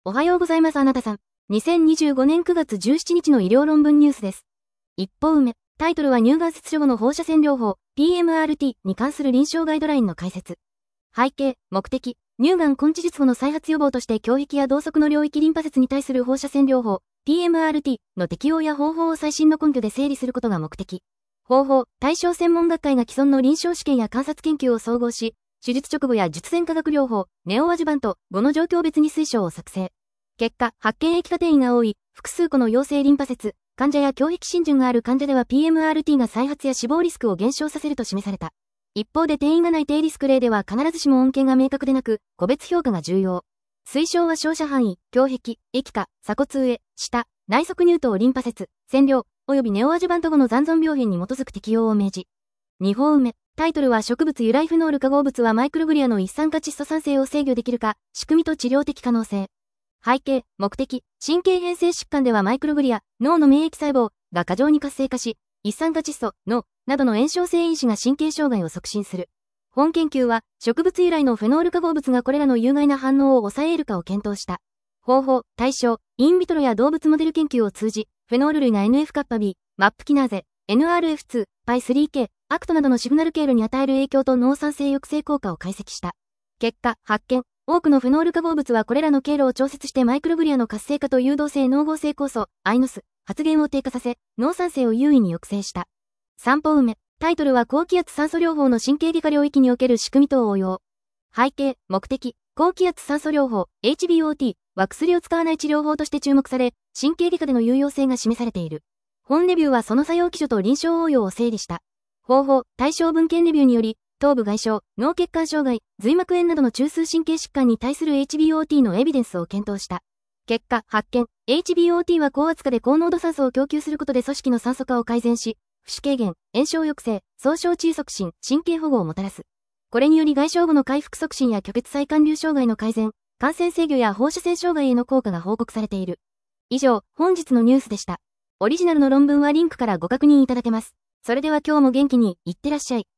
おはようございますあなたさん。2025年9月17日の医療論文ニュースです。一歩目、タイトルは乳がん切除後の放射線療法、PMRT に関する臨床ガイドラインの解説。背景、目的、乳がん根治術後の再発予防として胸壁や同側の領域リンパ節に対する放射線療法、PMRT の適用や方法を最新の根拠で整理することが目的。方法、対象専門学会が既存の臨床試験や観察研究を総合し、手術直後や術前化学療法、ネオアジュバント後の状況別に推奨を作成。結果、発見液化転移が多い、複数個の陽性リンパ節、患者や胸壁浸潤がある患者では PMRT が再発や死亡リスクを減少させると示された。一方で転移がない低リスク例では必ずしも恩恵が明確でなく、個別評価が重要。推奨は照射範囲、胸壁、液化、鎖骨上、下、内側乳頭リンパ節、占領、及びネオアジュバント後の残存病変に基づく適用を命じ。2本目。タイトルは植物由来フェノール化合物はマイクログリアの一酸化窒素酸性を制御できるか、仕組みと治療的可能性。背景、目的、神経変性疾患ではマイクログリア、脳の免疫細胞が過剰に活性化し、一酸化窒素、脳などの炎症性因子が神経障害を促進する。本研究は、植物由来のフェノール化合物がこれらの有害な反応を抑え得るかを検討した。方法、対象、インビトロや動物モデル研究を通じ、フェノール類が NF-κB、MAP キナーゼ、NRF2、PI3K、アクトなどのシグナル経路に与える影響と脳酸性抑制効果を解析した。結果、発見。多くのフェノール化合物はこれらの経路を調節してマイクログリアの活性化と誘導性脳合成酵素、INOS、発現を低下させ、脳酸性を優位に抑制した。3歩目。タイトルは高気圧酸素療法の神経外科領域における仕組みと応用。背景、目的、高気圧酸素療法、HBOT は薬を使わない治療法として注目され、神経外科での有用性が示されている。本レビューはその作用基準と臨床応用を整理した。方法、対象文献レビューにより、頭部外傷、脳血管障害、髄膜炎などの中枢神経疾患に対する HBOT のエビデンスを検討した。結果、発見、HBOT は高圧化で高濃度酸素を供給することで組織の酸素化を改善し、浮腫軽減、炎症抑制、総小中促進、神経保護をもたらす。これにより外傷後の回復促進や虚血再還流障害の改善、感染制御や放射線障害への効果が報告されている。以上、本日のニュースでした。オリジナルの論文はリンクからご確認いただけます。それでは今日も元気に、いってらっしゃい。